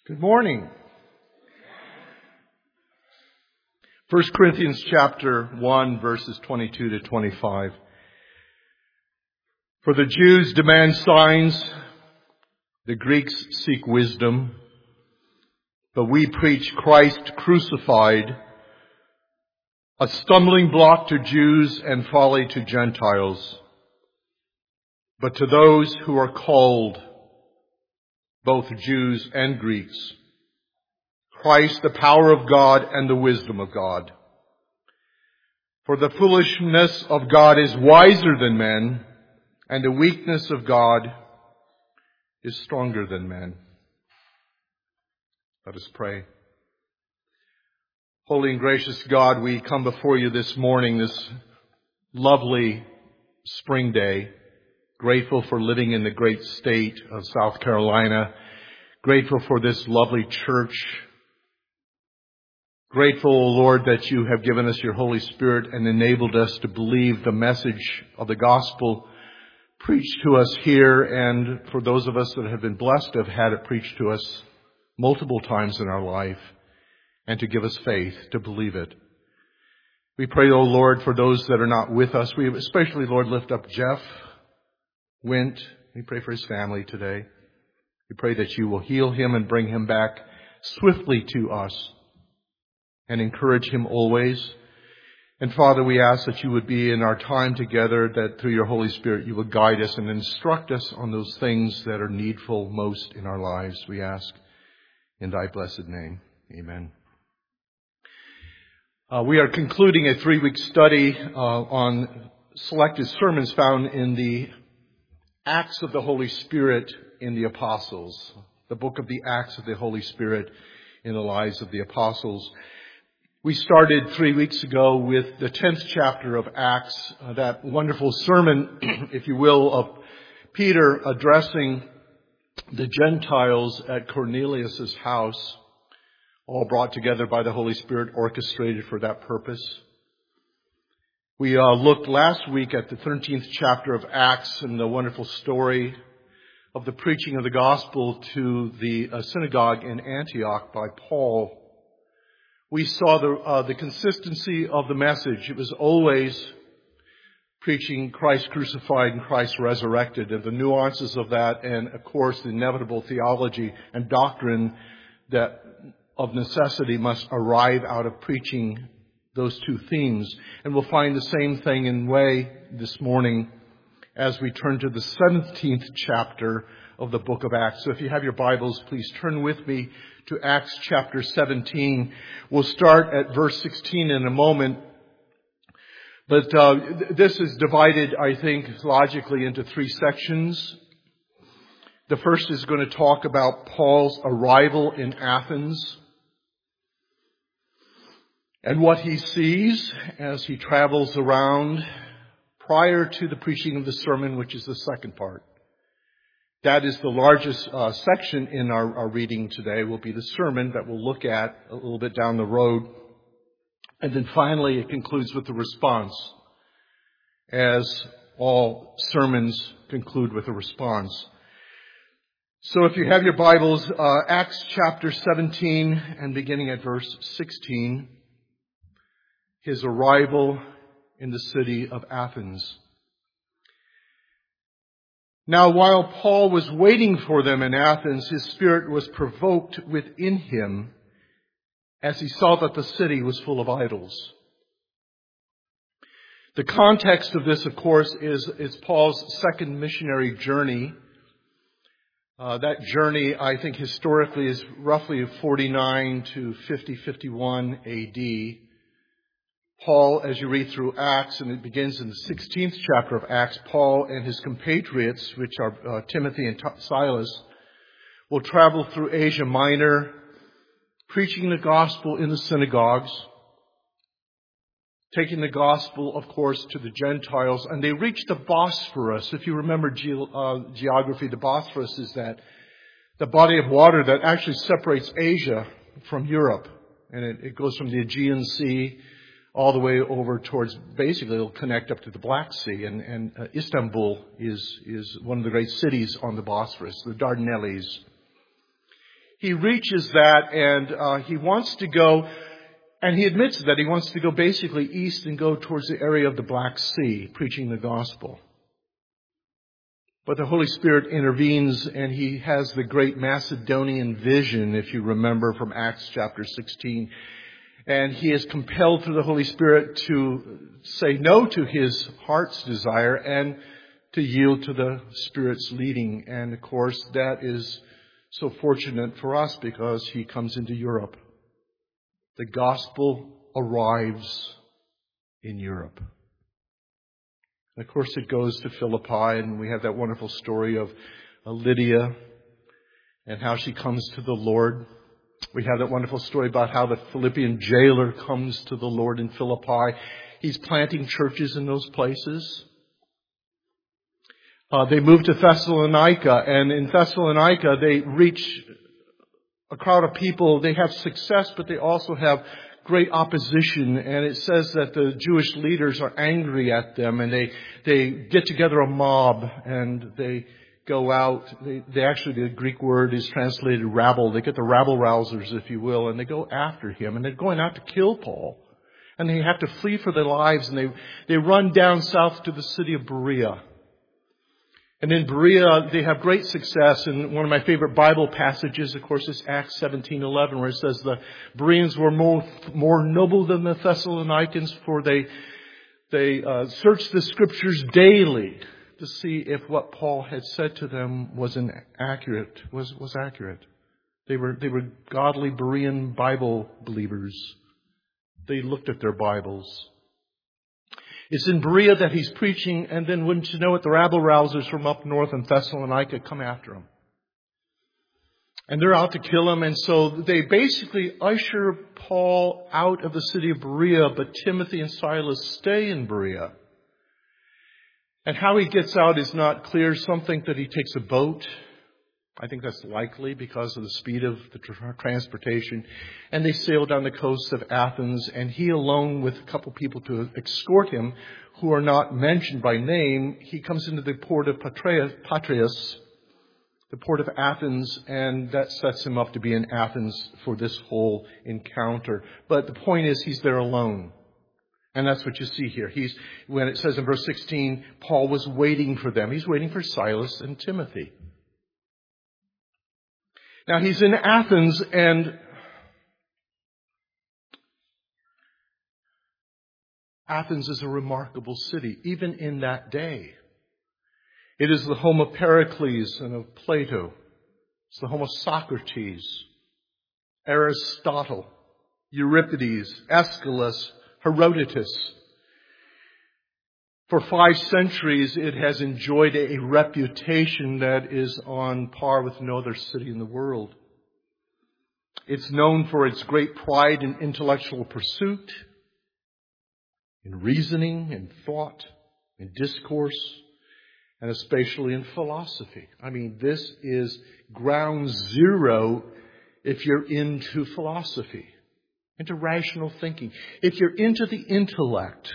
Good morning. 1 Corinthians chapter 1 verses 22 to 25. For the Jews demand signs, the Greeks seek wisdom, but we preach Christ crucified, a stumbling block to Jews and folly to Gentiles. But to those who are called, both Jews and Greeks, Christ, the power of God and the wisdom of God. For the foolishness of God is wiser than men, and the weakness of God is stronger than men. Let us pray. Holy and gracious God, we come before you this morning, this lovely spring day, grateful for living in the great state of South Carolina, grateful for this lovely church, grateful, O Lord, that you have given us your Holy Spirit and enabled us to believe the message of the gospel preached to us here, and for those of us that have been blessed to have had it preached to us multiple times in our life, and to give us faith to believe it. We pray, O Lord, for those that are not with us. We especially, Lord, lift up Jeff Wint. We pray for his family today. We pray that you will heal him and bring him back swiftly to us and encourage him always. And Father, we ask that you would be in our time together, that through your Holy Spirit you will guide us and instruct us on those things that are needful most in our lives. We ask in thy blessed name. Amen. We are concluding a 3-week study on selected sermons found in the Acts of the Holy Spirit in the Apostles, the book of the Acts of the Holy Spirit in the lives of the Apostles. We started 3 weeks ago with the 10th chapter of Acts, that wonderful sermon, if you will, of Peter addressing the Gentiles at Cornelius' house, all brought together by the Holy Spirit, orchestrated for that purpose. We looked last week at the 13th chapter of Acts and the wonderful story of the preaching of the gospel to the synagogue in Antioch by Paul. We saw the consistency of the message. It was always preaching Christ crucified and Christ resurrected, and the nuances of that, and of course the inevitable theology and doctrine that of necessity must arrive out of preaching those two themes. And we'll find the same thing in way this morning as we turn to the 17th chapter of the book of Acts. So if you have your Bibles, please turn with me to Acts chapter 17. We'll start at verse 16 in a moment. But this is divided, I think, logically into 3 sections. The first is going to talk about Paul's arrival in Athens and what he sees as he travels around prior to the preaching of the sermon, which is the second part. That is the largest section in our reading today, will be the sermon that we'll look at a little bit down the road. And then finally it concludes with the response, as all sermons conclude with a response. So if you have your Bibles, Acts chapter 17 and beginning at verse 16, his arrival in the city of Athens. Now, while Paul was waiting for them in Athens, his spirit was provoked within him as he saw that the city was full of idols. The context of this, of course, is Paul's second missionary journey. That journey, I think, historically is roughly 49 to 51 AD. Paul, as you read through Acts, and it begins in the 16th chapter of Acts, Paul and his compatriots, which are Timothy and Silas, will travel through Asia Minor, preaching the gospel in the synagogues, taking the gospel, of course, to the Gentiles, and they reach the Bosphorus. If you remember geography, the Bosphorus is the body of water that actually separates Asia from Europe, and it goes from the Aegean Sea all the way over towards, basically it'll connect up to the Black Sea, and Istanbul is one of the great cities on the Bosphorus, the Dardanelles. he reaches that and he wants to go, and he admits that he wants to go basically east and go towards the area of the Black Sea, preaching the gospel. But the Holy Spirit intervenes and he has the great Macedonian vision, if you remember from Acts chapter 16. And he is compelled through the Holy Spirit to say no to his heart's desire and to yield to the Spirit's leading. And of course, that is so fortunate for us because he comes into Europe. The gospel arrives in Europe. And of course, it goes to Philippi, and we have that wonderful story of Lydia and how she comes to the Lord. We have that wonderful story about how the Philippian jailer comes to the Lord in Philippi. He's planting churches in those places. They move to Thessalonica, and in Thessalonica they reach a crowd of people. They have success, but they also have great opposition, and it says that the Jewish leaders are angry at them, and they get together a mob, and they go out. They actually, the Greek word is translated rabble. They get the rabble-rousers, if you will, and they go after him, and they're going out to kill Paul. And they have to flee for their lives, and they run down south to the city of Berea. And in Berea, they have great success. And one of my favorite Bible passages, of course, is Acts 17:11, where it says the Bereans were more noble than the Thessalonians, for they searched the Scriptures daily to see if what Paul had said to them was accurate. They were godly Berean Bible believers. They looked at their Bibles. It's in Berea that he's preaching, and then wouldn't you know it, the rabble-rousers from up north in Thessalonica come after him. And they're out to kill him, and so they basically usher Paul out of the city of Berea, but Timothy and Silas stay in Berea. And how he gets out is not clear. Some think that he takes a boat. I think that's likely because of the speed of the transportation. And they sail down the coast of Athens, and he, alone with a couple people to escort him, who are not mentioned by name, he comes into the port of Patras, the port of Athens, and that sets him up to be in Athens for this whole encounter. But the point is, he's there alone. And that's what you see here. When it says in verse 16, Paul was waiting for them. He's waiting for Silas and Timothy. Now, he's in Athens, and Athens is a remarkable city, even in that day. It is the home of Pericles and of Plato. It's the home of Socrates, Aristotle, Euripides, Aeschylus, Herodotus. For 5 centuries, it has enjoyed a reputation that is on par with no other city in the world. It's known for its great pride in intellectual pursuit, in reasoning, in thought, in discourse, and especially in philosophy. I mean, this is ground zero if you're into philosophy, into rational thinking. If you're into the intellect,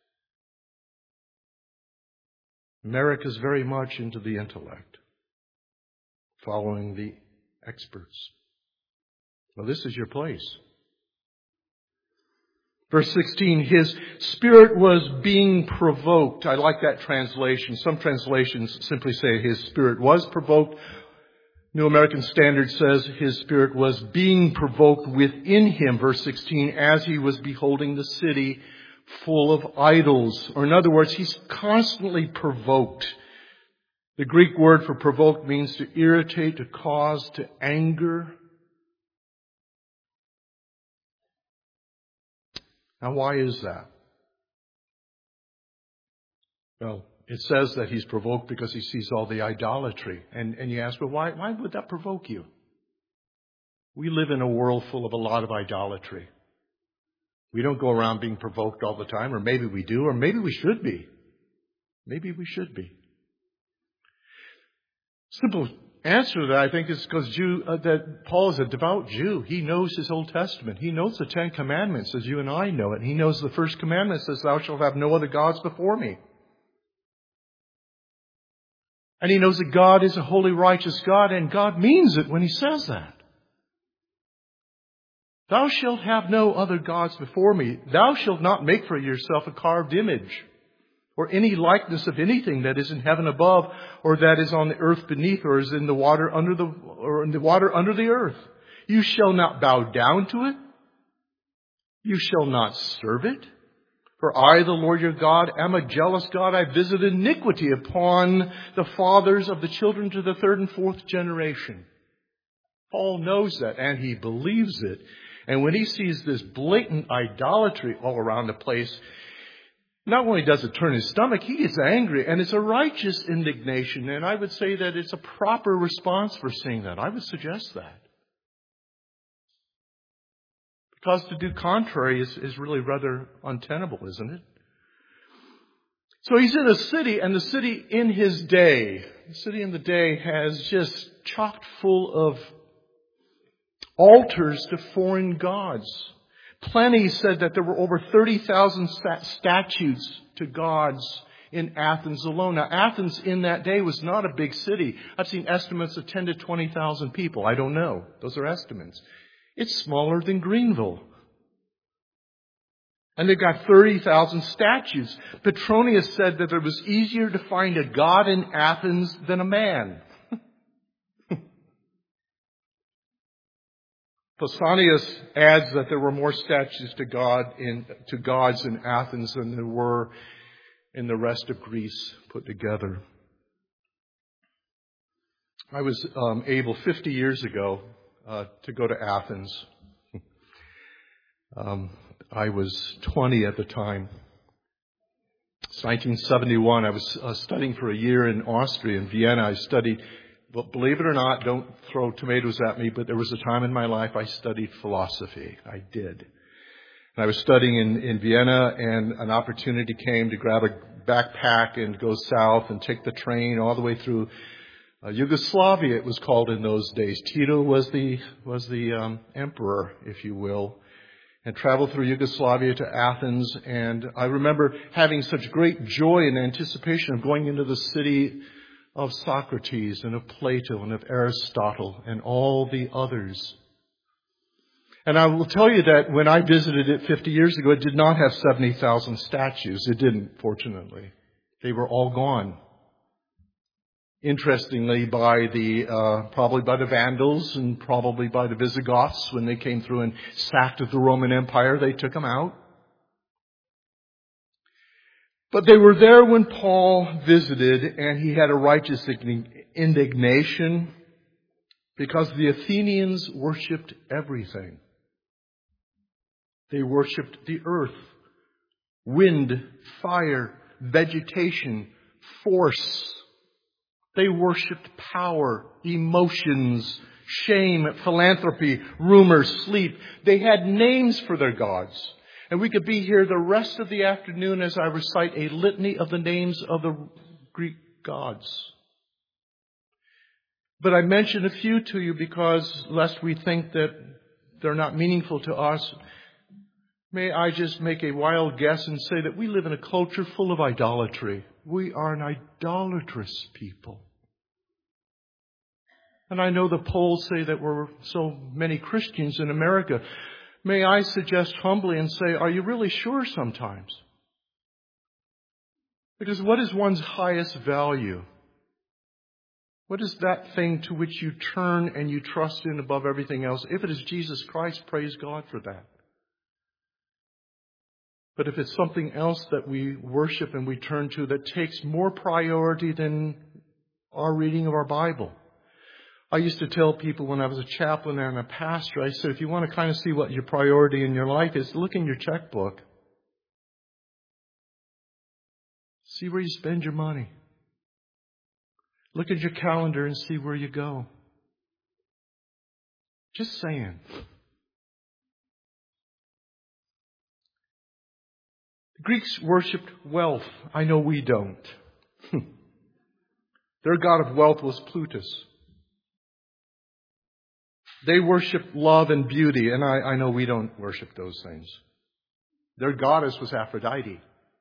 America's very much into the intellect, following the experts. Well, this is your place. Verse 16, his spirit was being provoked. I like that translation. Some translations simply say his spirit was provoked. New American Standard says his spirit was being provoked within him, verse 16, as he was beholding the city full of idols. Or in other words, he's constantly provoked. The Greek word for provoke means to irritate, to cause, to anger. Now, why is that? Well, it says that he's provoked because he sees all the idolatry. And you ask, well, why would that provoke you? We live in a world full of a lot of idolatry. We don't go around being provoked all the time, or maybe we do, or maybe we should be. Maybe we should be. Simple answer to that, I think, is because that Paul is a devout Jew. He knows his Old Testament. He knows the 10 Commandments as you and I know it. He knows the first commandment says, "Thou shalt have no other gods before me." And he knows that God is a holy, righteous God, and God means it when he says that. Thou shalt have no other gods before me. Thou shalt not make for yourself a carved image, or any likeness of anything that is in heaven above, or that is on the earth beneath, or is in the water under the earth. You shall not bow down to it. You shall not serve it. For I, the Lord your God, am a jealous God. I visit iniquity upon the fathers of the children to the third and fourth generation. Paul knows that, and he believes it. And when he sees this blatant idolatry all around the place, not only does it turn his stomach, he gets angry, and it's a righteous indignation. And I would say that it's a proper response for seeing that. I would suggest that. Because to do contrary is really rather untenable, isn't it? So he's in a city, and the city in the day has just chock full of altars to foreign gods. Pliny said that there were over 30,000 statues to gods in Athens alone. Now, Athens in that day was not a big city. I've seen estimates of 10 to 20,000 people. I don't know. Those are estimates. It's smaller than Greenville. And they've got 30,000 statues. Petronius said that it was easier to find a god in Athens than a man. Pausanias adds that there were more statues to gods in Athens than there were in the rest of Greece put together. I was able 50 years ago to go to Athens. I was 20 at the time. It's 1971. I was studying for a year in Austria, in Vienna. I studied. But believe it or not, don't throw tomatoes at me, but there was a time in my life I studied philosophy. I did. And I was studying in Vienna, and an opportunity came to grab a backpack and go south and take the train all the way through Yugoslavia, it was called in those days. Tito was the emperor, if you will, and traveled through Yugoslavia to Athens. And I remember having such great joy and anticipation of going into the city of Socrates and of Plato and of Aristotle and all the others. And I will tell you that when I visited it 50 years ago, it did not have 70,000 statues. It didn't, fortunately. They were all gone. Interestingly, probably by the Vandals and probably by the Visigoths, when they came through and sacked the Roman Empire, they took them out. But they were there when Paul visited, and he had a righteous indignation because the Athenians worshipped everything. They worshipped the earth, wind, fire, vegetation, force. They worshipped power, emotions, shame, philanthropy, rumor, sleep. They had names for their gods. And we could be here the rest of the afternoon as I recite a litany of the names of the Greek gods. But I mention a few to you because lest we think that they're not meaningful to us, may I just make a wild guess and say that we live in a culture full of idolatry. We are an idolatrous people. And I know the polls say that we're so many Christians in America. May I suggest humbly and say, are you really sure sometimes? Because what is one's highest value? What is that thing to which you turn and you trust in above everything else? If it is Jesus Christ, praise God for that. But if it's something else that we worship and we turn to that takes more priority than our reading of our Bible. I used to tell people when I was a chaplain and a pastor, I said, if you want to kind of see what your priority in your life is, look in your checkbook. See where you spend your money. Look at your calendar and see where you go. Just saying. The Greeks worshipped wealth. I know we don't. Their god of wealth was Plutus. They worshipped love and beauty, and I know we don't worship those things. Their goddess was Aphrodite.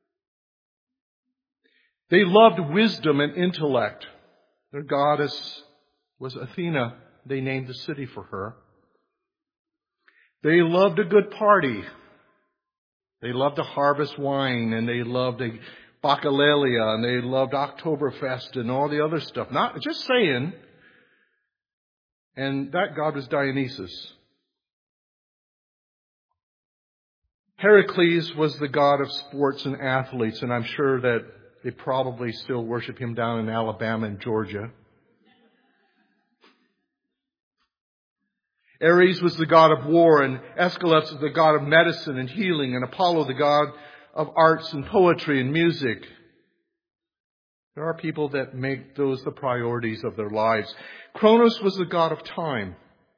They loved wisdom and intellect. Their goddess was Athena. They named the city for her. They loved a good party. They loved to harvest wine, and they loved a bacchanalia, and they loved Oktoberfest and all the other stuff. Not just saying. And that god was Dionysus. Heracles was the god of sports and athletes, and I'm sure that they probably still worship him down in Alabama and Georgia. Ares was the god of war, and Aeschylus was the god of medicine and healing, and Apollo the god of arts and poetry and music. There are people that make those the priorities of their lives. Kronos was the god of time.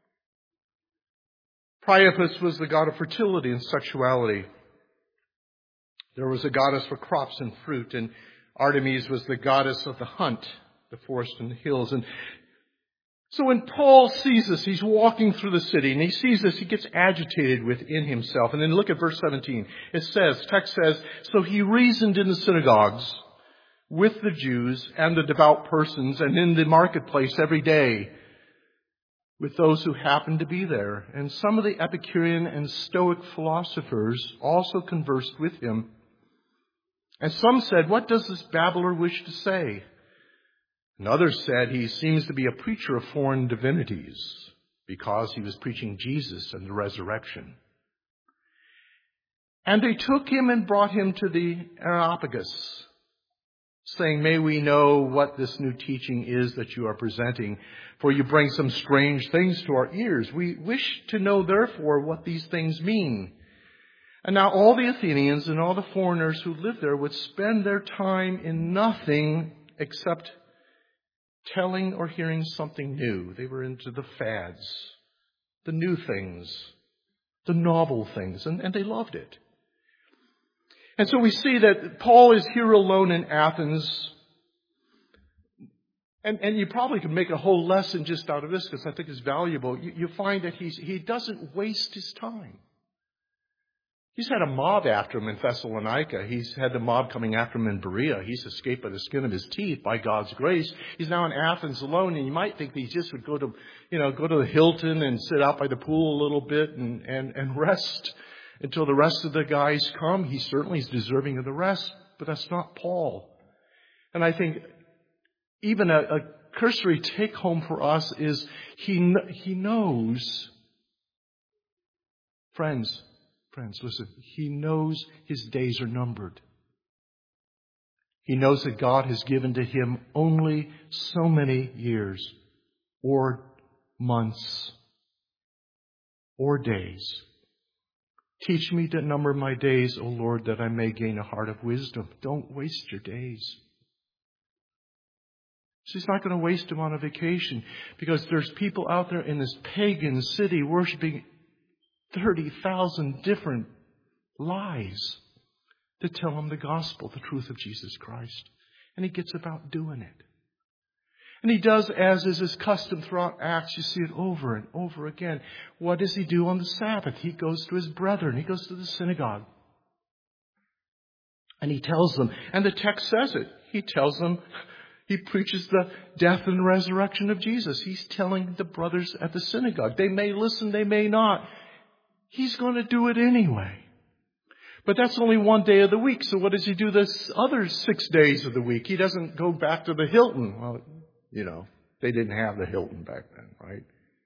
Priapus was the god of fertility and sexuality. There was a goddess for crops and fruit, and Artemis was the goddess of the hunt, the forest and the hills. And so when Paul sees this, he's walking through the city, and he sees this, he gets agitated within himself. And then look at verse 17. Text says, so he reasoned in the synagogues with the Jews and the devout persons, and in the marketplace every day with those who happened to be there. And some of the Epicurean and Stoic philosophers also conversed with him. And some said, what does this babbler wish to say? And others said, he seems to be a preacher of foreign divinities, because he was preaching Jesus and the resurrection. And they took him and brought him to the Areopagus, saying, may we know what this new teaching is that you are presenting, for you bring some strange things to our ears. We wish to know, therefore, what these things mean. And now all the Athenians and all the foreigners who lived there would spend their time in nothing except telling or hearing something new. They were into the fads, the new things, the novel things, and they loved it. And so we see that Paul is here alone in Athens. And you probably could make a whole lesson just out of this, because I think it's valuable. You find that he doesn't waste his time. He's had a mob after him in Thessalonica. He's had the mob coming after him in Berea. He's escaped by the skin of his teeth by God's grace. He's now in Athens alone, and you might think that he just would go to the Hilton and sit out by the pool a little bit and rest until the rest of the guys come. He certainly is deserving of the rest, but that's not Paul. And I think even a cursory take home for us is he knows, friends, listen, he knows his days are numbered. He knows that God has given to him only so many years or months or days. Teach me to number my days, O Lord, that I may gain a heart of wisdom. Don't waste your days. So he's not going to waste them on a vacation, because there's people out there in this pagan city worshiping 30,000 different lies to tell him the gospel, the truth of Jesus Christ. And he gets about doing it. And he does as is his custom throughout Acts. You see it over and over again. What does he do on the Sabbath? He goes to his brethren. He goes to the synagogue. And he tells them, and the text says it, he tells them, he preaches the death and resurrection of Jesus. He's telling the brothers at the synagogue. They may listen, they may not. He's going to do it anyway. But that's only one day of the week. So what does he do this other 6 days of the week? He doesn't go back to the Hilton. Well, they didn't have the Hilton back then, right?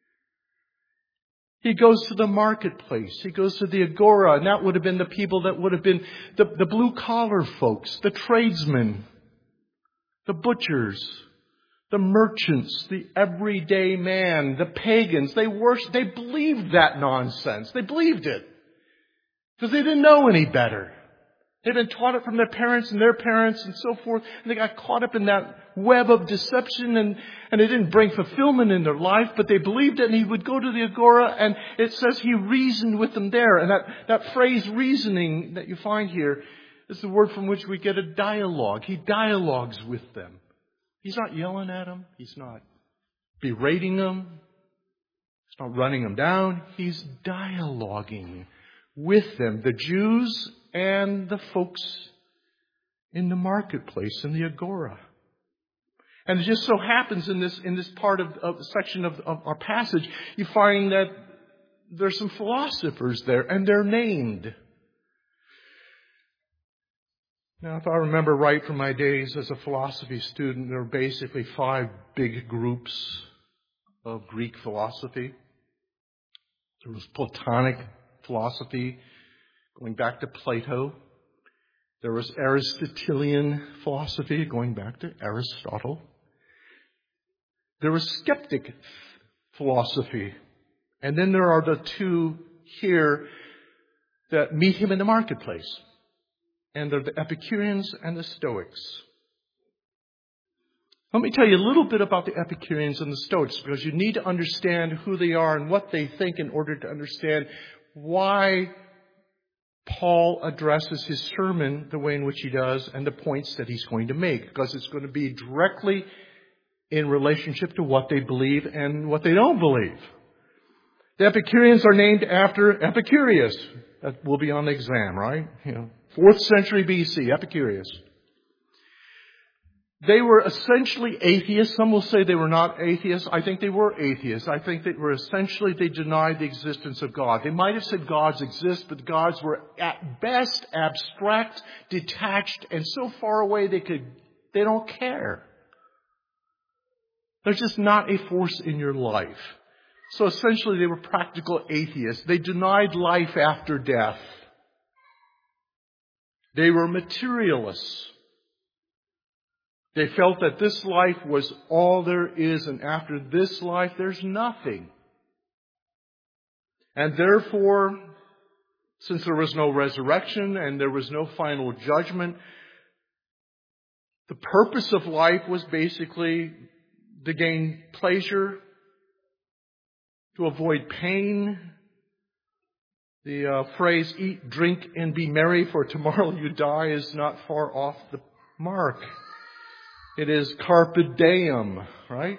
He goes to the marketplace. He goes to the agora. And that would have been the people that would have been the blue-collar folks, the tradesmen, the butchers, the merchants, the everyday man, the pagans. They believed that nonsense. They believed it because they didn't know any better. They'd been taught it from their parents and their parents and so forth. And they got caught up in that web of deception, and it didn't bring fulfillment in their life, but they believed it. And he would go to the agora, and it says he reasoned with them there. And that phrase reasoning that you find here is the word from which we get a dialogue. He dialogues with them. He's not yelling at them. He's not berating them. He's not running them down. He's dialoguing with them, the Jews and the folks in the marketplace, in the agora. And it just so happens in this part of the section of our passage, you find that there's some philosophers there, and they're named. Now, if I remember right from my days as a philosophy student, there were basically 5 big groups of Greek philosophy. There was Platonic philosophy, going back to Plato. There was Aristotelian philosophy, going back to Aristotle. There was skeptic philosophy. And then there are the 2 here that meet him in the marketplace. And they're the Epicureans and the Stoics. Let me tell you a little bit about the Epicureans and the Stoics, because you need to understand who they are and what they think in order to understand why Paul addresses his sermon the way in which he does and the points that he's going to make, because it's going to be directly in relationship to what they believe and what they don't believe. The Epicureans are named after Epicurus. That will be on the exam, right? 4th century BC, Epicurus. They were essentially atheists. Some will say they were not atheists. I think they were atheists. I think they were essentially, they denied the existence of God. They might have said gods exist, but gods were at best abstract, detached, and so far away they don't care. They're just not a force in your life. So essentially they were practical atheists. They denied life after death. They were materialists. They felt that this life was all there is, and after this life there's nothing. And therefore, since there was no resurrection and there was no final judgment, the purpose of life was basically to gain pleasure, to avoid pain. The phrase, eat, drink, and be merry, for tomorrow you die, is not far off the mark. It is carpe diem, right?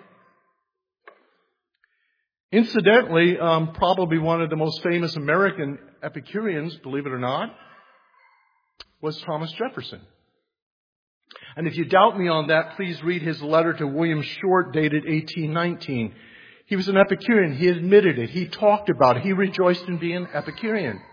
Incidentally, probably one of the most famous American Epicureans, believe it or not, was Thomas Jefferson. And if you doubt me on that, please read his letter to William Short, dated 1819. He was an Epicurean. He admitted it. He talked about it. He rejoiced in being Epicurean.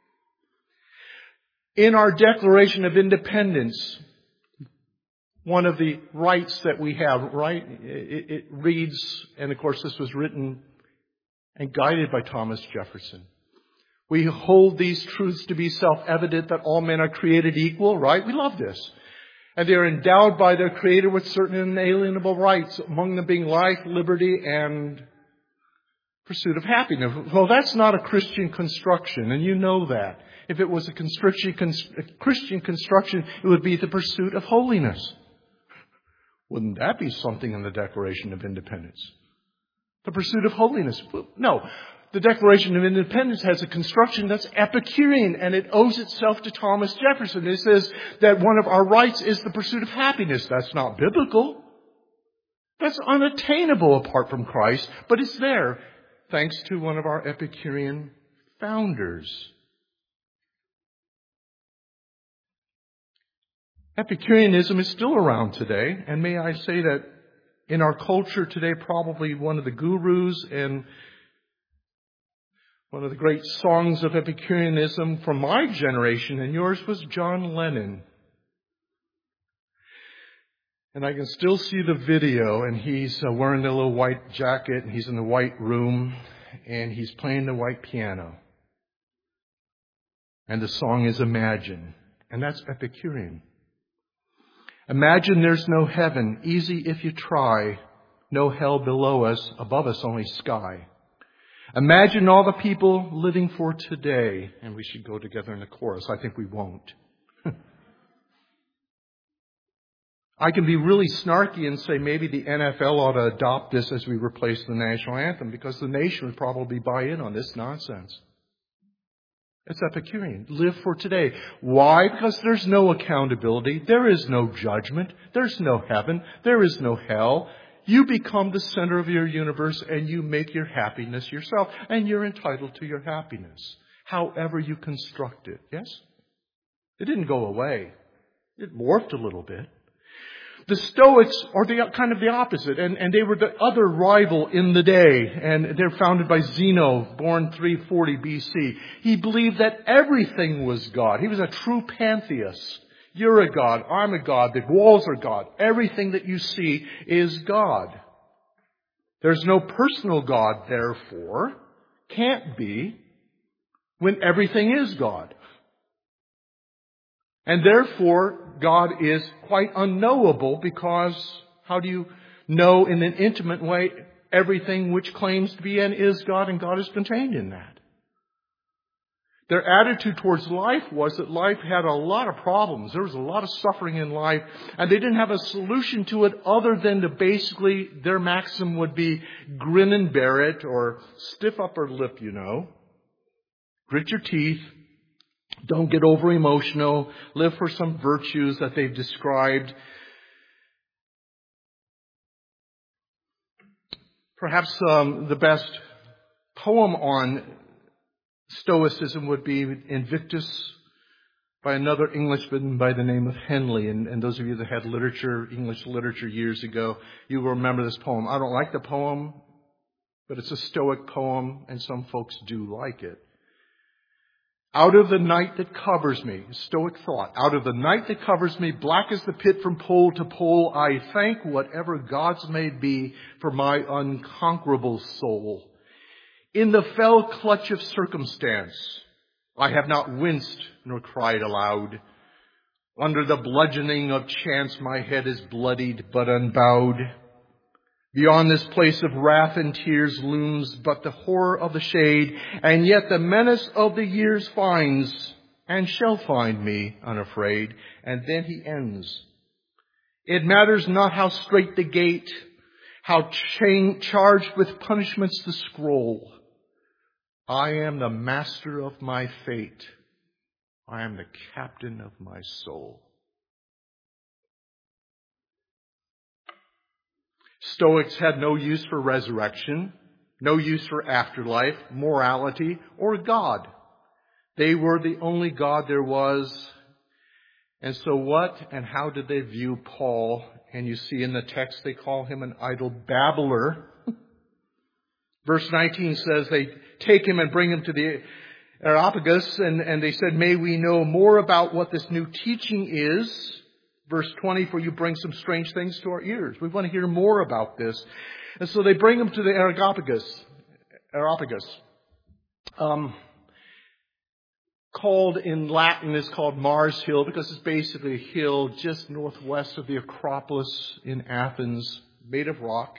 In our Declaration of Independence, one of the rights that we have, right, it reads, and of course this was written and guided by Thomas Jefferson. We hold these truths to be self-evident, that all men are created equal, right? We love this. And they are endowed by their Creator with certain inalienable rights, among them being life, liberty, and pursuit of happiness. Well, that's not a Christian construction, and you know that. If it was a Christian construction, it would be the pursuit of holiness. Wouldn't that be something in the Declaration of Independence? The pursuit of holiness. No. The Declaration of Independence has a construction that's Epicurean, and it owes itself to Thomas Jefferson. It says that one of our rights is the pursuit of happiness. That's not biblical. That's unattainable apart from Christ, but it's there, thanks to one of our Epicurean founders. Epicureanism is still around today, and may I say that in our culture today, probably one of the gurus and one of the great songs of Epicureanism from my generation and yours was John Lennon. And I can still see the video, and he's wearing a little white jacket, and he's in the white room, and he's playing the white piano. And the song is Imagine, and that's Epicurean. Imagine there's no heaven, easy if you try, no hell below us, above us only sky. Imagine all the people living for today. And we should go together in the chorus. I think we won't. I can be really snarky and say maybe the NFL ought to adopt this as we replace the national anthem, because the nation would probably buy in on this nonsense. It's Epicurean. Live for today. Why? Because there's no accountability. There is no judgment. There's no heaven. There is no hell. You become the center of your universe, and you make your happiness yourself. And you're entitled to your happiness, however you construct it. Yes? It didn't go away. It morphed a little bit. The Stoics are kind of the opposite, and they were the other rival in the day, and they're founded by Zeno, born 340 BC. He believed that everything was God. He was a true pantheist. You're a god, I'm a god, the walls are God. Everything that you see is God. There's no personal God, therefore, can't be, when everything is God. And therefore, God is quite unknowable, because how do you know in an intimate way everything which claims to be and is God, and God is contained in that? Their attitude towards life was that life had a lot of problems. There was a lot of suffering in life, and they didn't have a solution to it other than to basically, their maxim would be grin and bear it, or stiff upper lip, grit your teeth, don't get over emotional, live for some virtues that they've described. Perhaps the best poem on Stoicism would be Invictus by another Englishman by the name of Henley. And those of you that had English literature years ago, you will remember this poem. I don't like the poem, but it's a Stoic poem, and some folks do like it. Out of the night that covers me, Stoic thought, out of the night that covers me, black as the pit from pole to pole, I thank whatever gods may be for my unconquerable soul. In the fell clutch of circumstance, I have not winced nor cried aloud. Under the bludgeoning of chance, my head is bloodied but unbowed. Beyond this place of wrath and tears looms but the horror of the shade, and yet the menace of the years finds and shall find me unafraid. And then he ends. It matters not how strait the gate, how charged with punishments the scroll. I am the master of my fate. I am the captain of my soul. Stoics had no use for resurrection, no use for afterlife, morality, or God. They were the only God there was. And so what and how did they view Paul? And you see in the text they call him an idle babbler. Verse 19 says they take him and bring him to the Areopagus, and they said, may we know more about what this new teaching is. Verse 20, for you bring some strange things to our ears. We want to hear more about this. And so they bring him to the Areopagus. Called in Latin is called Mars Hill, because it's basically a hill just northwest of the Acropolis in Athens, made of rock,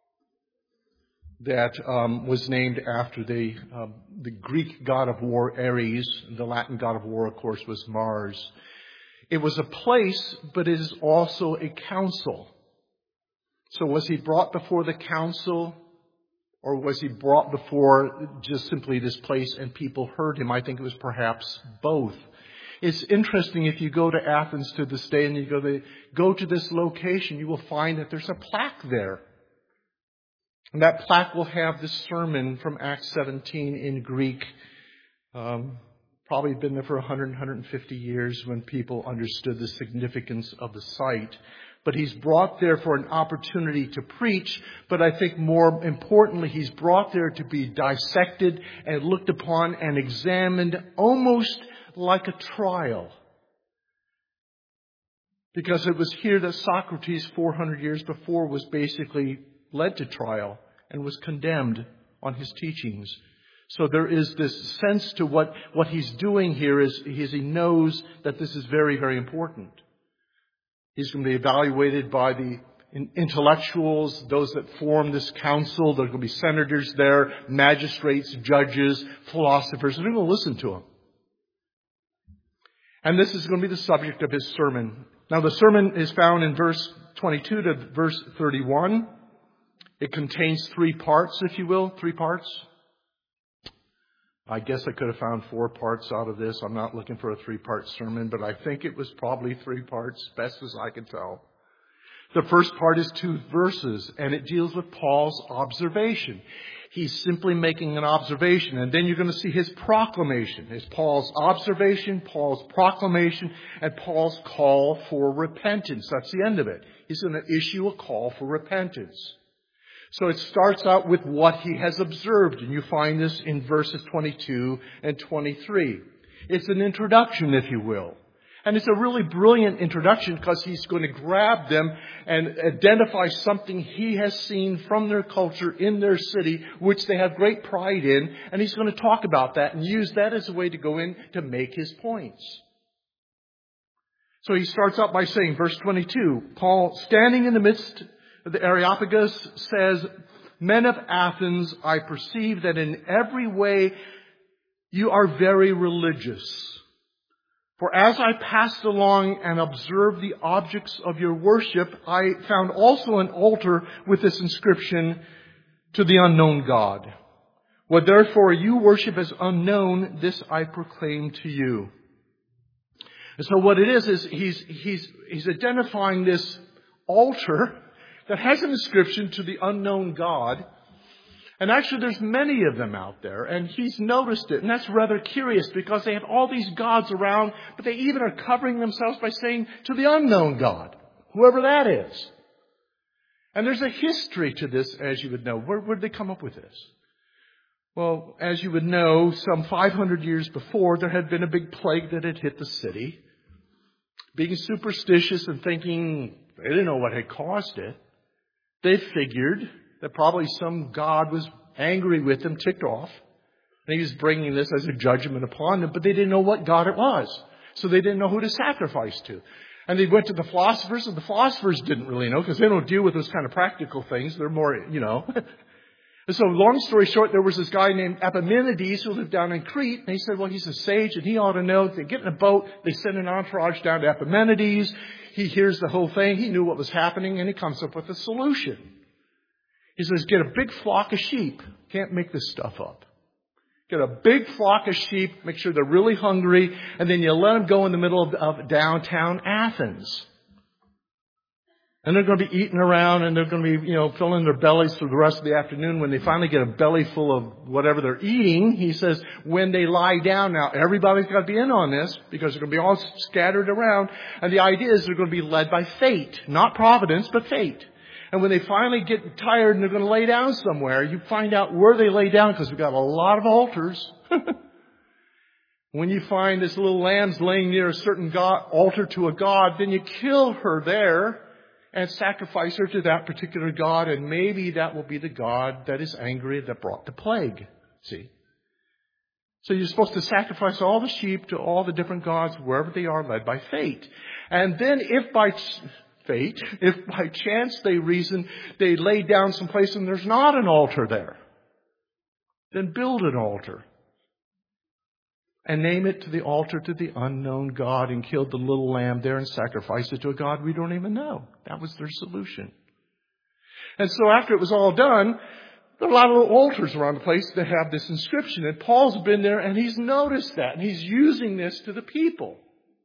that was named after the Greek god of war, Ares. The Latin god of war, of course, was Mars. It was a place, but it is also a council. So was he brought before the council, or was he brought before just simply this place and people heard him? I think it was perhaps both. It's interesting, if you go to Athens to this day and you go to this location, you will find that there's a plaque there. And that plaque will have this sermon from Acts 17 in Greek. Probably been there for 100, 150 years when people understood the significance of the site. But he's brought there for an opportunity to preach. But I think more importantly, he's brought there to be dissected and looked upon and examined almost like a trial. Because it was here that Socrates, 400 years before, was basically led to trial and was condemned on his teachings. So there is this sense to what he's doing here is he knows that this is very, very important. He's going to be evaluated by the intellectuals, those that form this council. There are going to be senators there, magistrates, judges, philosophers. They're going to listen to him. And this is going to be the subject of his sermon. Now the sermon is found in verse 22 to verse 31. It contains 3 parts, if you will, 3 parts. I guess I could have found 4 parts out of this. I'm not looking for a 3-part sermon, but I think it was probably 3 parts, best as I can tell. The first part is 2 verses, and it deals with Paul's observation. He's simply making an observation. And then you're going to see his proclamation. It's Paul's observation, Paul's proclamation, and Paul's call for repentance. That's the end of it. He's going to issue a call for repentance. So it starts out with what he has observed. And you find this in verses 22 and 23. It's an introduction, if you will. And it's a really brilliant introduction because he's going to grab them and identify something he has seen from their culture in their city, which they have great pride in. And he's going to talk about that and use that as a way to go in to make his points. So he starts out by saying, verse 22, Paul, standing in the midst of the Areopagus, says, "Men of Athens, I perceive that in every way you are very religious. For as I passed along and observed the objects of your worship, I found also an altar with this inscription, 'To the unknown God.' What therefore you worship as unknown, this I proclaim to you." And so what it is he's identifying this altar that has an inscription, "To the unknown God." And actually there's many of them out there, and he's noticed it. And that's rather curious because they have all these gods around, but they even are covering themselves by saying, "To the unknown God," whoever that is. And there's a history to this, as you would know. Where did they come up with this? Well, as you would know, some 500 years before, there had been a big plague that had hit the city. Being superstitious and thinking they didn't know what had caused it, they figured that probably some god was angry with them, ticked off. And he was bringing this as a judgment upon them, but they didn't know what god it was. So they didn't know who to sacrifice to. And they went to the philosophers, and the philosophers didn't really know because they don't deal with those kind of practical things. They're more, And so long story short, there was this guy named Epimenides who lived down in Crete. And he said, well, he's a sage and he ought to know. They get in a boat. They send an entourage down to Epimenides. He hears the whole thing. He knew what was happening and he comes up with a solution. He says, get a big flock of sheep. Can't make this stuff up. Get a big flock of sheep, make sure they're really hungry, and then you let them go in the middle of downtown Athens. And they're going to be eating around and they're going to be, filling their bellies through the rest of the afternoon. When they finally get a belly full of whatever they're eating, he says, when they lie down, now everybody's got to be in on this because they're going to be all scattered around. And the idea is they're going to be led by fate, not providence, but fate. And when they finally get tired and they're going to lay down somewhere, you find out where they lay down because we've got a lot of altars. When you find this little lamb's laying near a certain altar to a god, then you kill her there and sacrifice her to that particular god. And maybe that will be the god that is angry that brought the plague. See? So you're supposed to sacrifice all the sheep to all the different gods wherever they are, led by fate. And then if by chance they reason they lay down someplace and there's not an altar there, then build an altar and name it to the altar to the unknown God and kill the little lamb there and sacrifice it to a God we don't even know. That was their solution. And so after it was all done, there are a lot of little altars around the place that have this inscription. And Paul's been there and he's noticed that and he's using this to the people.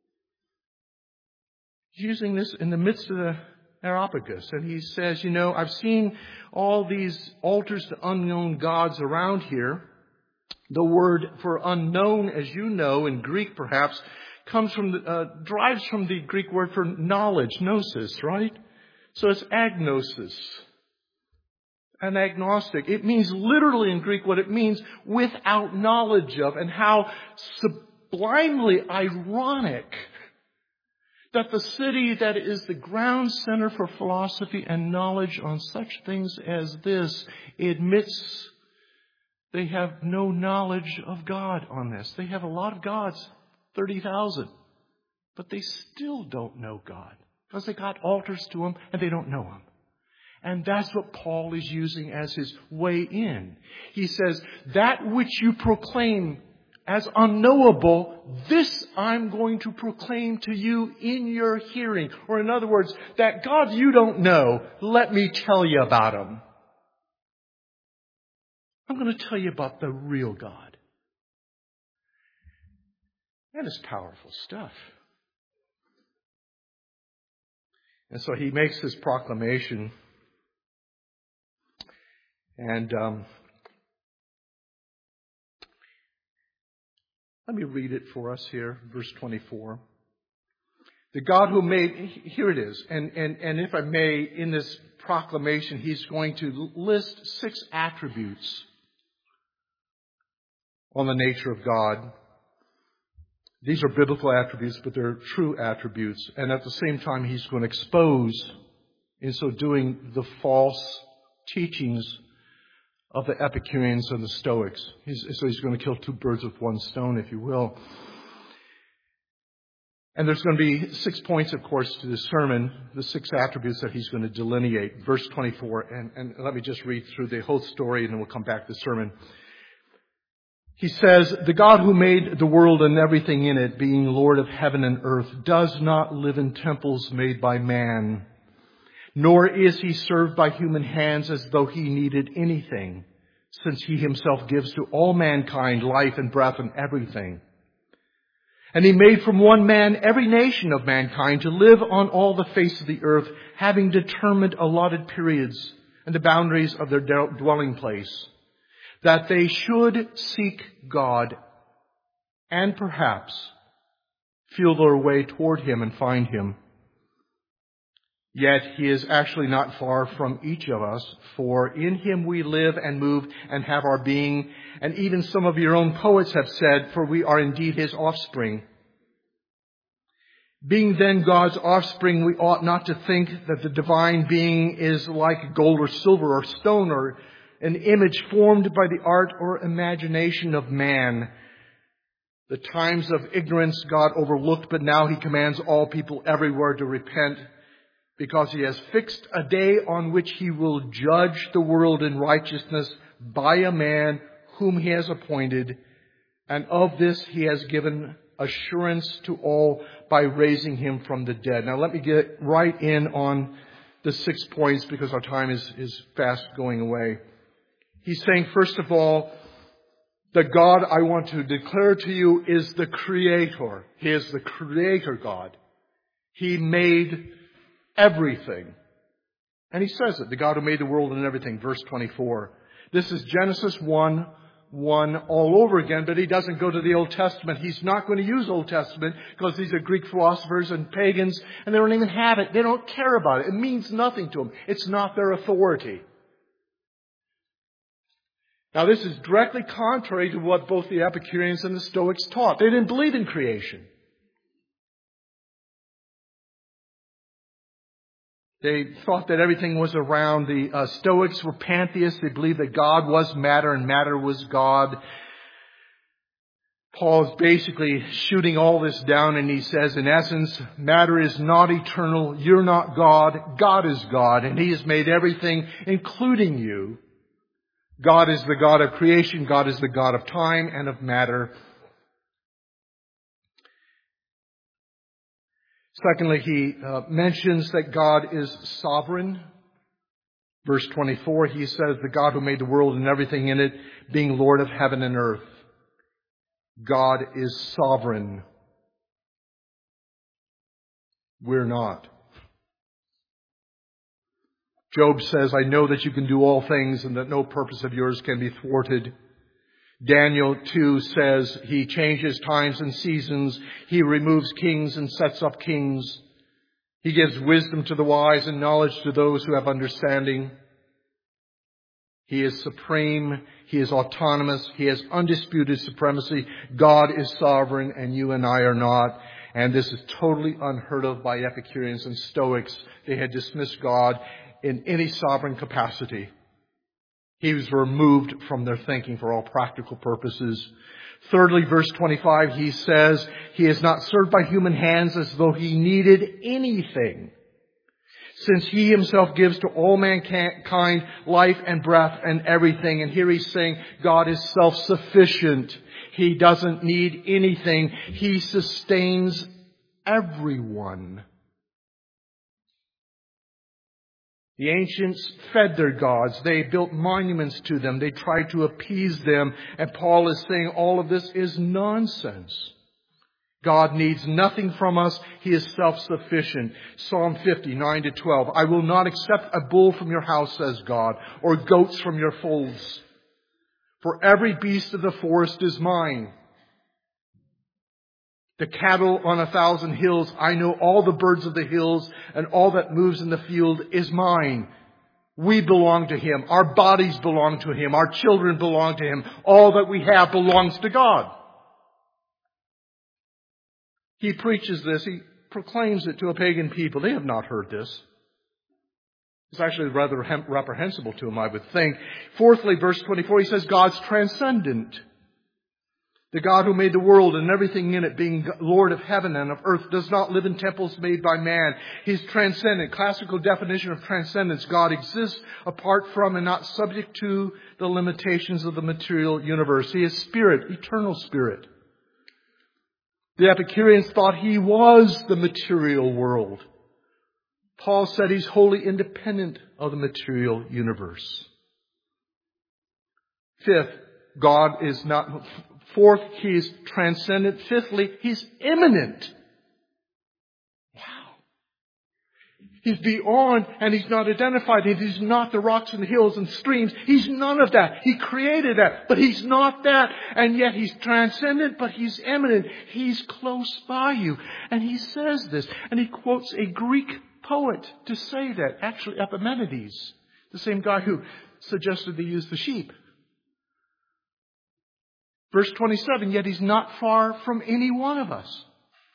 Using this in the midst of the Areopagus. And he says, I've seen all these altars to unknown gods around here. The word for unknown, as you know, in Greek perhaps, derives from the Greek word for knowledge, gnosis, right? So it's agnosis. An agnostic. It means literally in Greek what it means, without knowledge of. And how sublimely ironic that the city that is the ground center for philosophy and knowledge on such things as this admits they have no knowledge of God on this. They have a lot of gods, 30,000, but they still don't know God because they got altars to them and they don't know Him. And that's what Paul is using as his way in. He says, that which you proclaim as unknowable, this I'm going to proclaim to you in your hearing. Or in other words, that God you don't know, let me tell you about Him. I'm going to tell you about the real God. That is powerful stuff. And so he makes this proclamation. And Let me read it for us here, verse 24. The God who made, here it is, and if I may, in this proclamation, he's going to list 6 attributes on the nature of God. These are biblical attributes, but they're true attributes. And at the same time, he's going to expose, in so doing, the false teachings of the Epicureans and the Stoics. So he's going to kill 2 birds with 1 stone, if you will. And there's going to be 6 points, of course, to this sermon, the 6 attributes that he's going to delineate. Verse 24, and let me just read through the whole story and then we'll come back to the sermon. He says, the God who made the world and everything in it, being Lord of heaven and earth, does not live in temples made by man, nor is he served by human hands as though he needed anything, since he himself gives to all mankind life and breath and everything. And he made from one man every nation of mankind to live on all the face of the earth, having determined allotted periods and the boundaries of their dwelling place, that they should seek God and perhaps feel their way toward him and find him. Yet he is actually not far from each of us, for in him we live and move and have our being. And even some of your own poets have said, for we are indeed his offspring. Being then God's offspring, we ought not to think that the divine being is like gold or silver or stone or an image formed by the art or imagination of man. The times of ignorance God overlooked, but now he commands all people everywhere to repent, because he has fixed a day on which he will judge the world in righteousness by a man whom he has appointed. And of this he has given assurance to all by raising him from the dead. Now let me get right in on the 6 points because our time is fast going away. He's saying, first of all, the God I want to declare to you is the Creator. He is the Creator God. He made everything. And he says it, the God who made the world and everything, verse 24. This is Genesis 1:1 all over again, but he doesn't go to the Old Testament. He's not going to use Old Testament because these are Greek philosophers and pagans, and they don't even have it. They don't care about it. It means nothing to them. It's not their authority. Now, this is directly contrary to what both the Epicureans and the Stoics taught. They didn't believe in creation. They thought that everything was around. The Stoics were pantheists. They believed that God was matter and matter was God. Paul is basically shooting all this down, and he says, in essence, matter is not eternal. You're not God. God is God, and he has made everything, including you. God is the God of creation. God is the God of time and of matter. Secondly, he mentions that God is sovereign. Verse 24, he says, the God who made the world and everything in it, being Lord of heaven and earth. God is sovereign. We're not. Job says, I know that you can do all things and that no purpose of yours can be thwarted. Daniel 2 says he changes times and seasons. He removes kings and sets up kings. He gives wisdom to the wise and knowledge to those who have understanding. He is supreme. He is autonomous. He has undisputed supremacy. God is sovereign and you and I are not. And this is totally unheard of by Epicureans and Stoics. They had dismissed God in any sovereign capacity. He was removed from their thinking for all practical purposes. Thirdly, verse 25, he says, he is not served by human hands as though he needed anything, since he himself gives to all mankind life and breath and everything. And here he's saying God is self-sufficient. He doesn't need anything. He sustains everyone. The ancients fed their gods. They built monuments to them. They tried to appease them. And Paul is saying all of this is nonsense. God needs nothing from us. He is self-sufficient. Psalm 50, 9-12. I will not accept a bull from your house, says God, or goats from your folds. For every beast of the forest is mine. The cattle on 1,000 hills, I know all the birds of the hills, and all that moves in the field is mine. We belong to Him. Our bodies belong to Him. Our children belong to Him. All that we have belongs to God. He preaches this. He proclaims it to a pagan people. They have not heard this. It's actually rather reprehensible to them, I would think. Fourthly, verse 24, he says God's transcendent. The God who made the world and everything in it, being Lord of heaven and of earth, does not live in temples made by man. He's transcendent. Classical definition of transcendence. God exists apart from and not subject to the limitations of the material universe. He is spirit, eternal spirit. The Epicureans thought He was the material world. Paul said He's wholly independent of the material universe. Fifth, God is not... Fourth, He is transcendent. Fifthly, He's immanent. Wow. He's beyond and He's not identified. He's not the rocks and the hills and streams. He's none of that. He created that, but He's not that. And yet He's transcendent, but He's immanent. He's close by you. And He says this, and he quotes a Greek poet to say that. Actually, Epimenides, the same guy who suggested they use the sheep. Verse 27, yet He's not far from any one of us.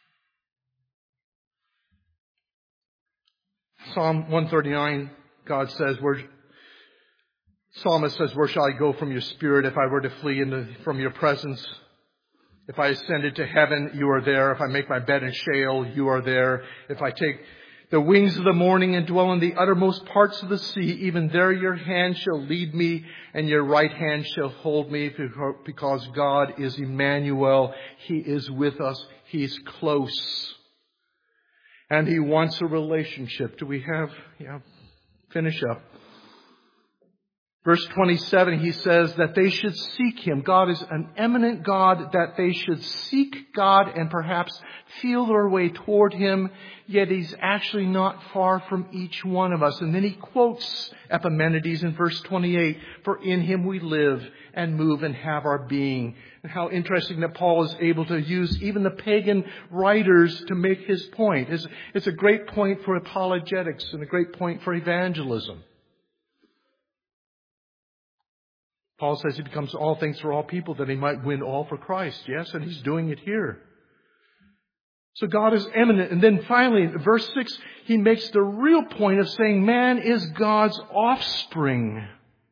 Psalm 139, God says, Psalmist says, where shall I go from your spirit if I were to flee from your presence? If I ascended to heaven, you are there. If I make my bed in Sheol, you are there. If I take the wings of the morning and dwell in the uttermost parts of the sea, even there your hand shall lead me and your right hand shall hold me, because God is Emmanuel. He is with us. He's close. And He wants a relationship. Do we have, finish up. Verse 27, he says that they should seek Him. God is an eminent God, that they should seek God and perhaps feel their way toward Him, yet He's actually not far from each one of us. And then he quotes Epimenides in verse 28, for in Him we live and move and have our being. And how interesting that Paul is able to use even the pagan writers to make his point. It's a great point for apologetics and a great point for evangelism. Paul says He becomes all things for all people that He might win all for Christ. Yes, and He's doing it here. So God is eminent. And then finally, in verse 6, he makes the real point of saying man is God's offspring.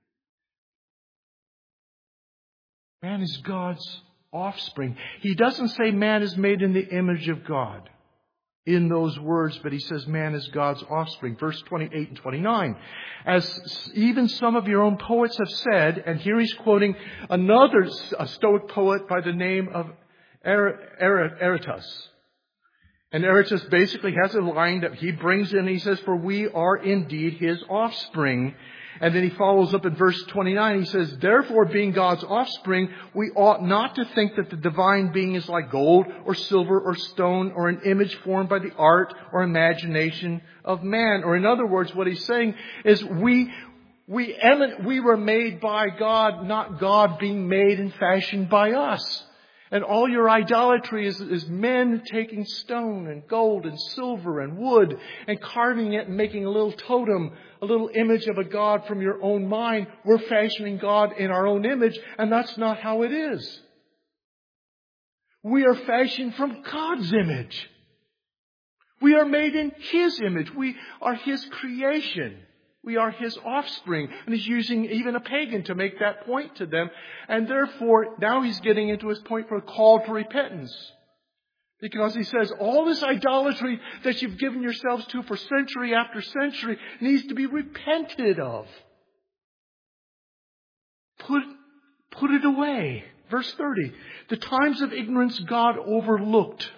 Man is God's offspring. He doesn't say man is made in the image of God in those words, but he says man is God's offspring. Verse 28 and 29. As even some of your own poets have said, and here he's quoting a Stoic poet by the name of Aratus. And Aratus basically has a line that he brings in. He says, for we are indeed His offspring. And then he follows up in verse 29. He says, therefore, being God's offspring, we ought not to think that the divine being is like gold or silver or stone or an image formed by the art or imagination of man. Or in other words, what he's saying is we were made by God, not God being made and fashioned by us. And all your idolatry is men taking stone and gold and silver and wood and carving it and making a little totem, a little image of a God from your own mind. We're fashioning God in our own image, and that's not how it is. We are fashioned from God's image. We are made in His image. We are His creation. We are His offspring. And he's using even a pagan to make that point to them. And therefore, now he's getting into his point for a call to repentance. Because he says, all this idolatry that you've given yourselves to for century after century needs to be repented of. Put it away. Verse 30. The times of ignorance God overlooked.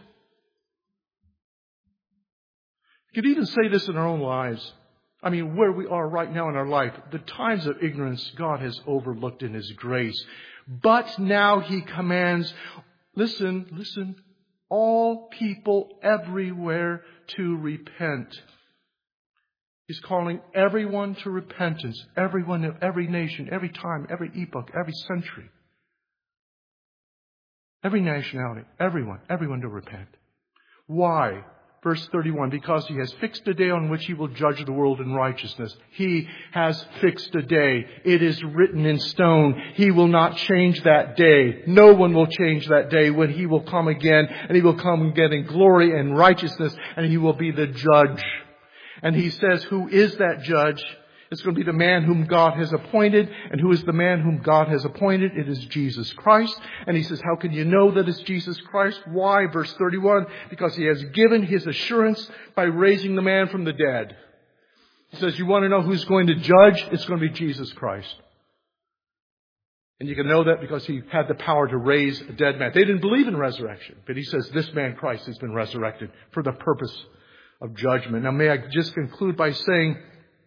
You could even say this in our own lives. I mean, where we are right now in our life, the times of ignorance God has overlooked in His grace. But now He commands, listen, all people everywhere to repent. He's calling everyone to repentance. Everyone of every nation, every time, every epoch, every century. Every nationality, everyone to repent. Why? Verse 31, because He has fixed a day on which He will judge the world in righteousness. He has fixed a day. It is written in stone. He will not change that day. No one will change that day when He will come again, and He will come again in glory and righteousness, and He will be the judge. And He says, who is that judge? It's going to be the man whom God has appointed. And who is the man whom God has appointed? It is Jesus Christ. And He says, how can you know that it's Jesus Christ? Why? Verse 31, because He has given His assurance by raising the man from the dead. He says, you want to know who's going to judge? It's going to be Jesus Christ. And you can know that because He had the power to raise a dead man. They didn't believe in resurrection. But He says, this man Christ has been resurrected for the purpose of judgment. Now may I just conclude by saying,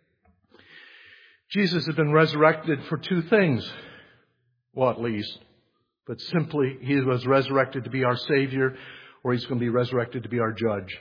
Jesus has been resurrected for two things. Well, at least. But simply, He was resurrected to be our Savior, or He's going to be resurrected to be our judge.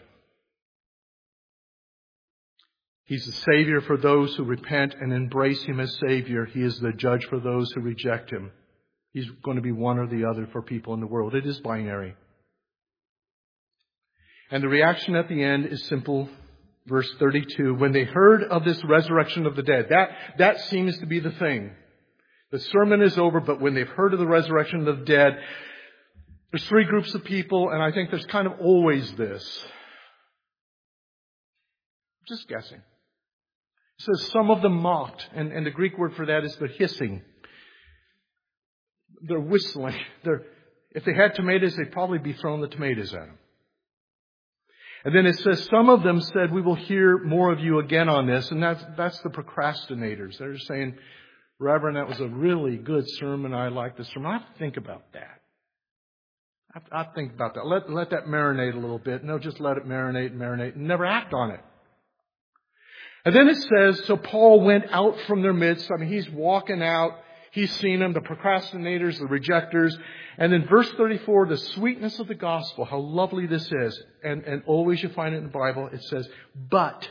He's the Savior for those who repent and embrace Him as Savior. He is the judge for those who reject Him. He's going to be one or the other for people in the world. It is binary. And the reaction at the end is simple. Verse 32, when they heard of this resurrection of the dead, that seems to be the thing. The sermon is over, but when they've heard of the resurrection of the dead, there's three groups of people, and I think there's kind of always this. Just guessing. It says some of them mocked, and the Greek word for that is the hissing. They're whistling. If they had tomatoes, they'd probably be throwing the tomatoes at them. And then it says, some of them said, we will hear more of you again on this. And that's the procrastinators. They're saying, Reverend, that was a really good sermon. I like the sermon. I have to think about that. I have to think about that. Let that marinate a little bit. No, just let it marinate and never act on it. And then it says, so Paul went out from their midst. I mean, he's walking out. He's seen them, the procrastinators, the rejectors. And then verse 34, the sweetness of the gospel, how lovely this is. And always you find it in the Bible, it says, but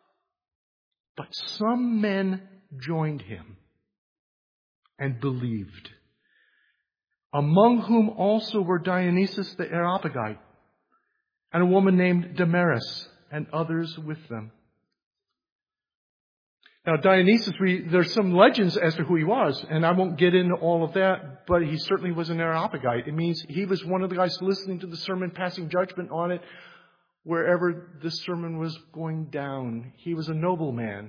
some men joined him and believed, among whom also were Dionysius the Areopagite and a woman named Damaris and others with them. Now, Dionysius, there's some legends as to who he was, and I won't get into all of that, but he certainly was an Areopagite. It means he was one of the guys listening to the sermon, passing judgment on it, wherever the sermon was going down. He was a nobleman,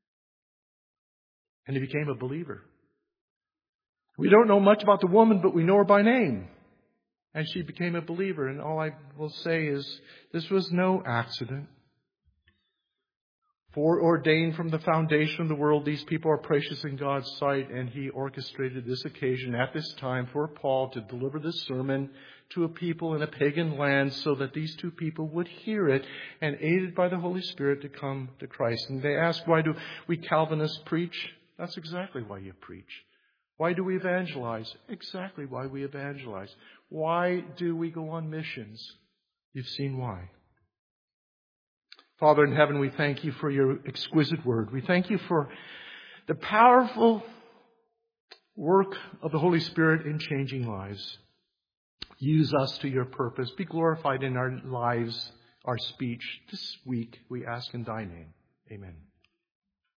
and he became a believer. We don't know much about the woman, but we know her by name. And she became a believer, and all I will say is, this was no accident. Foreordained from the foundation of the world, these people are precious in God's sight, and He orchestrated this occasion at this time for Paul to deliver this sermon to a people in a pagan land so that these two people would hear it and, aided by the Holy Spirit, to come to Christ. And they ask, why do we Calvinists preach? That's exactly why you preach. Why do we evangelize? Exactly why we evangelize. Why do we go on missions? You've seen why. Father in heaven, we thank You for Your exquisite word. We thank You for the powerful work of the Holy Spirit in changing lives. Use us to Your purpose. Be glorified in our lives, our speech this week, we ask in Thy name. Amen.